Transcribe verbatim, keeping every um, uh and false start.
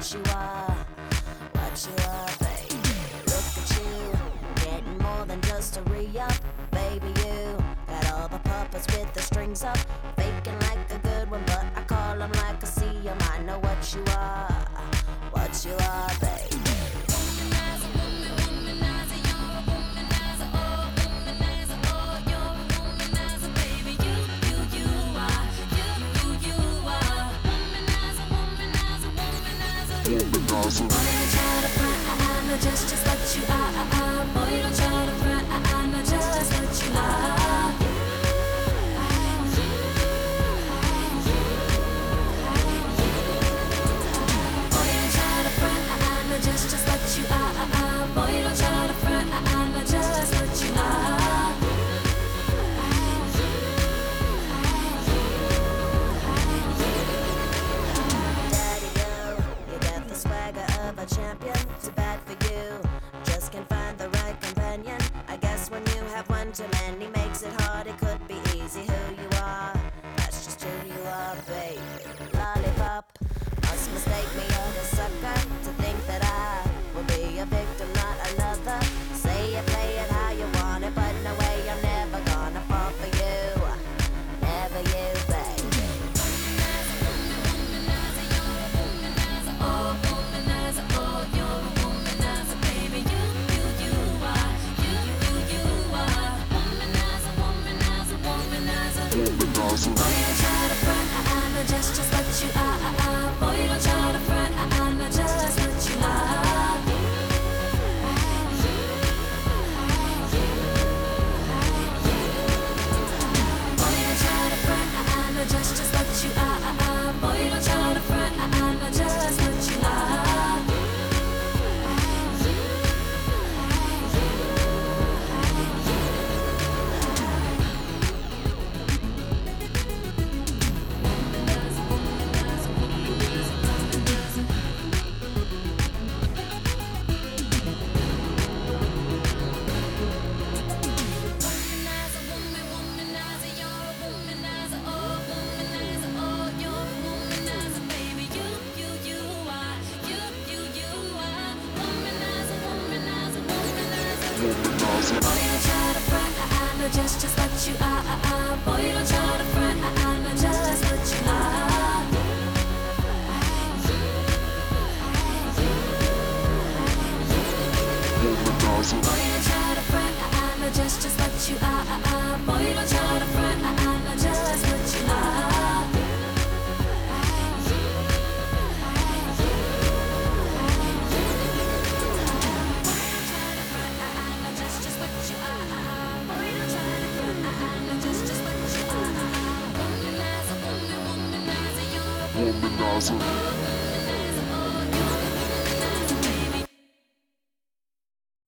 what you are, what you are, baby. Look at you, getting more than just a re-up. Baby, you got all the puppets with the strings up, faking like a good one, but I call them like I see them. I know what you are, what you are, baby. Boy, don't try to front, I know just just what you are. Boy, don't try to front, I know just what you are. Boy, don't try to front, I know just just what you are. Boy, don't try to front, I know just what you are. Swagger of a champion, too bad for you. Just can't find the right companion. I guess when you have one too many makes it hard. It could be easy who you are. That's just who you are, baby. Lollipop, must mistake me as a sucker to think that I will be a victim, not another. Say it, play it how you want it, but no way, I'm never gonna fall for you. Never you, baby. Boy, don't try to front, I know just just what you are. Boy, don't try to front, I know just what you are. Boy, don't try to front, I know just just what you are. Boy, don't try to front, I know just what you are. Boy, don't try to front, I know just just what you are. Boy, don't try to front, I know just what you are. Boy, don't try to front, I know just just what you are. Boy, don't try to front, I know just what you are. Womanizer.